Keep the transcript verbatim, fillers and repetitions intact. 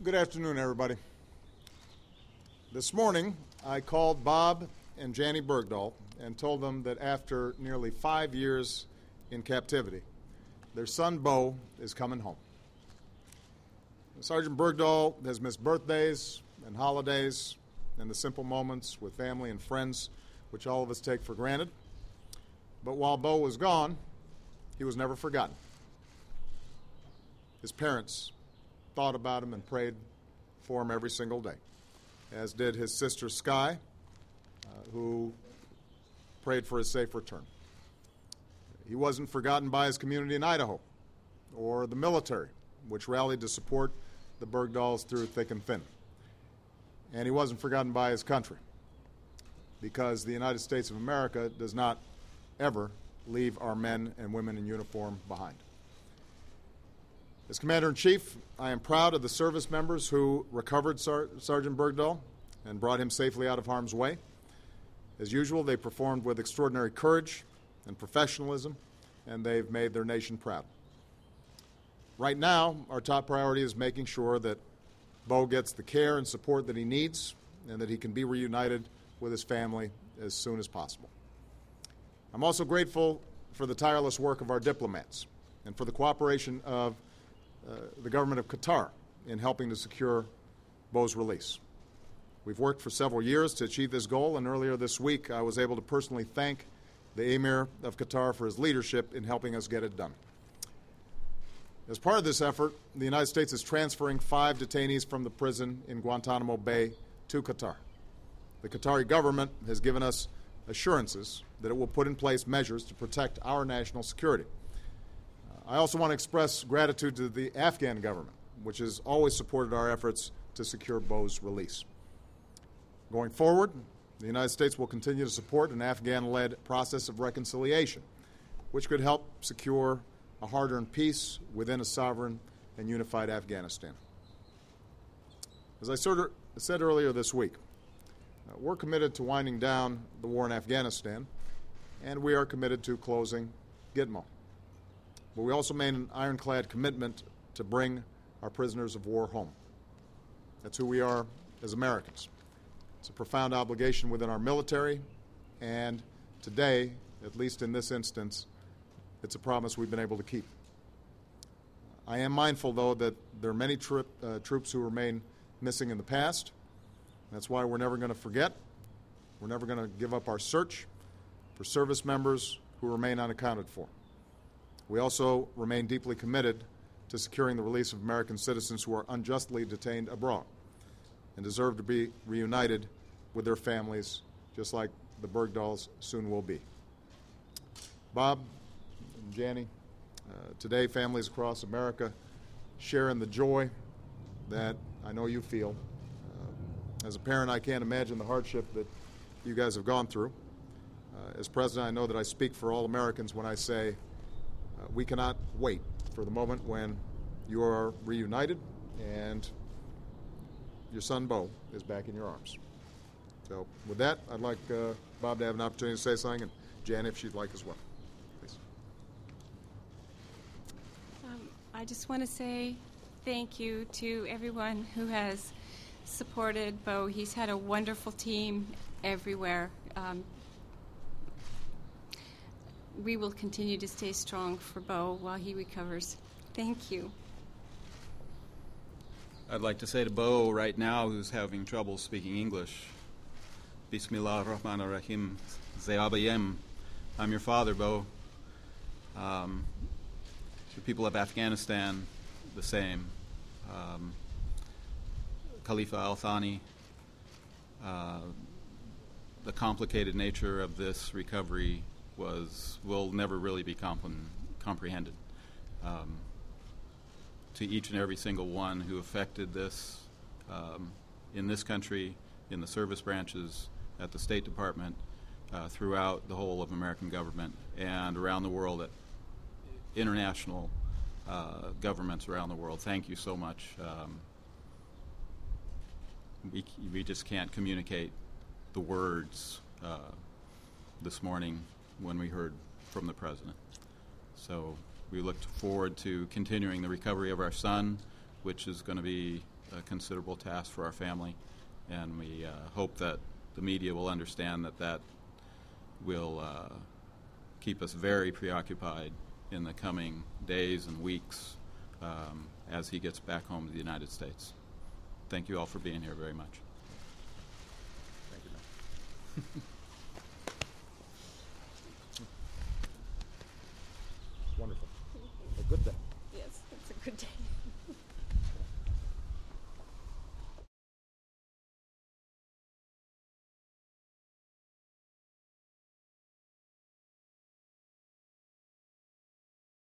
Good afternoon, everybody. This morning, I called Bob and Janny Bergdahl and told them that after nearly five years in captivity, their son, Bo, is coming home. Sergeant Bergdahl has missed birthdays and holidays and the simple moments with family and friends, which all of us take for granted. But while Bo was gone, he was never forgotten. His parents thought about him and prayed for him every single day, as did his sister Sky, uh, who prayed for his safe return. He wasn't forgotten by his community in Idaho or the military, which rallied to support the Bergdahls through thick and thin. And he wasn't forgotten by his country, because the United States of America does not ever leave our men and women in uniform behind. As Commander-in-Chief, I am proud of the service members who recovered Sar- Sergeant Bergdahl and brought him safely out of harm's way. As usual, they performed with extraordinary courage and professionalism, and they've made their nation proud. Right now, our top priority is making sure that Bo gets the care and support that he needs and that he can be reunited with his family as soon as possible. I'm also grateful for the tireless work of our diplomats and for the cooperation of uh, the government of Qatar in helping to secure Bo's release. We've worked for several years to achieve this goal, and earlier this week I was able to personally thank the Emir of Qatar for his leadership in helping us get it done. As part of this effort, the United States is transferring five detainees from the prison in Guantanamo Bay to Qatar. The Qatari government has given us assurances that it will put in place measures to protect our national security. Uh, I also want to express gratitude to the Afghan government, which has always supported our efforts to secure Bo's release. Going forward, the United States will continue to support an Afghan-led process of reconciliation, which could help secure a hard-earned peace within a sovereign and unified Afghanistan. As I said earlier this week, uh, we're committed to winding down the war in Afghanistan, and we are committed to closing Gitmo. But we also made an ironclad commitment to bring our prisoners of war home. That's who we are as Americans. It's a profound obligation within our military, and today, at least in this instance, it's a promise we've been able to keep. I am mindful, though, that there are many tri- uh, troops who remain missing in the past. That's why we're never going to forget. We're never going to give up our search for service members who remain unaccounted for. We also remain deeply committed to securing the release of American citizens who are unjustly detained abroad and deserve to be reunited with their families, just like the Bergdahls soon will be. Bob and Janny, uh, today families across America share in the joy that I know you feel. Uh, as a parent, I can't imagine the hardship that you guys have gone through. Uh, as president, I know that I speak for all Americans when I say uh, we cannot wait for the moment when you are reunited and your son Bo is back in your arms. So with that, I'd like uh, Bob to have an opportunity to say something, and Jan, if she'd like as well. Please. Um, I just want to say thank you to everyone who has supported Bo. He's had a wonderful team everywhere. Um, we will continue to stay strong for Bo while he recovers. Thank you. I'd like to say to Bo right now, who's having trouble speaking English, Bismillah ar-Rahman ar-Rahim, Zayabayem. I'm your father, Bo. Um, the people of Afghanistan, the same. Um, Khalifa al-Thani, uh, the complicated nature of this recovery was will never really be compre- comprehended. Um, to each and every single one who affected this um, in this country, in the service branches, at the State Department, uh, throughout the whole of American government, and around the world at international uh, governments around the world. Thank you so much. Um, we, we just can't communicate the words uh, this morning when we heard from the President. So we look forward to continuing the recovery of our son, which is going to be a considerable task for our family, and we uh, hope that the media will understand that that will uh, keep us very preoccupied in the coming days and weeks um, as he gets back home to the United States. Thank you all for being here very much.